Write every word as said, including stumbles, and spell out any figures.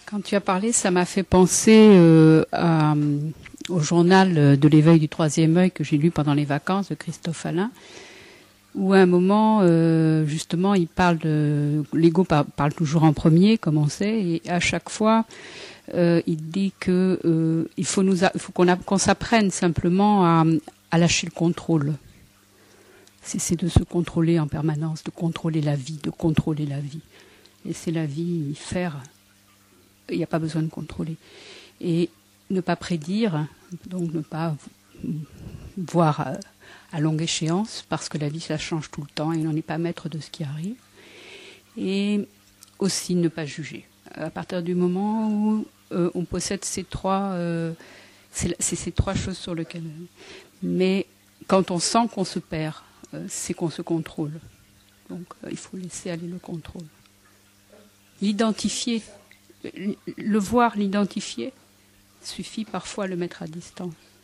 Quand tu as parlé, ça m'a fait penser euh, à, au journal de l'éveil du troisième œil que j'ai lu pendant les vacances de Christophe Alain, où à un moment, euh, justement, il parle de... L'ego par, parle toujours en premier, comme on sait, et à chaque fois, euh, il dit que euh, il faut, nous a, il faut qu'on, a, qu'on s'apprenne simplement à, à lâcher le contrôle. C'est de se contrôler en permanence, de contrôler la vie, de contrôler la vie. Laisser la vie faire... Il n'y a pas besoin de contrôler. Et ne pas prédire, donc ne pas voir à, à longue échéance, parce que la vie, ça change tout le temps et on n'est pas maître de ce qui arrive. Et aussi ne pas juger. À partir du moment où euh, on possède ces trois, euh, c'est ces trois choses sur lesquelles... Mais quand on sent qu'on se perd, euh, c'est qu'on se contrôle. Donc euh, il faut laisser aller le contrôle. L'identifier. Le voir, l'identifier, suffit parfois à le mettre à distance.